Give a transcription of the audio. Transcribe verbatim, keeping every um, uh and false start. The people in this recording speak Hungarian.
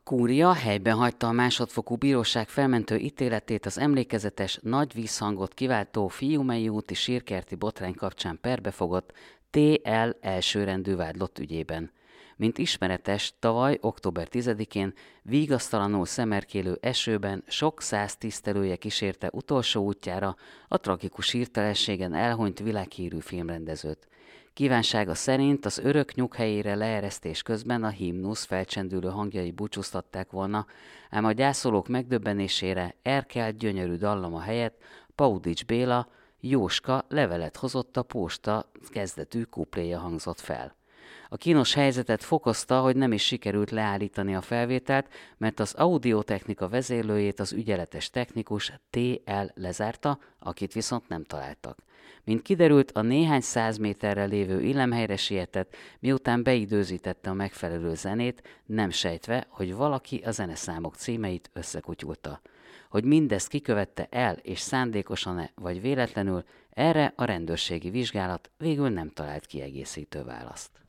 Kúria helyben hagyta a másodfokú bíróság felmentő ítéletét az emlékezetes, nagy vízhangot kiváltó Fiumei úti sírkerti botrány kapcsán perbefogott té el elsőrendű vádlott ügyében. Mint ismeretes, tavaly, október tizedikén vigasztalanul szemerkélő esőben sok száz tisztelője kísérte utolsó útjára a tragikus hirtelenségen elhunyt világhírű filmrendezőt. Kívánsága szerint az örök nyughelyére leeresztés közben a himnusz felcsendülő hangjai búcsúztatták volna, ám a gyászolók megdöbbenésére Erkel gyönyörű dallama helyett Paudics Béla Jóska levelet hozott a posta kezdetű kupléja hangzott fel. A kínos helyzetet fokozta, hogy nem is sikerült leállítani a felvételt, mert az audiotechnika vezérlőjét az ügyeletes technikus té el lezárta, akit viszont nem találtak. Mint kiderült, a néhány száz méterre lévő illemhelyre sietett, miután beidőzítette a megfelelő zenét, nem sejtve, hogy valaki a zeneszámok címeit összekutyulta. Hogy mindezt kikövette el, és szándékosan-e vagy véletlenül, erre a rendőrségi vizsgálat végül nem talált kiegészítő választ.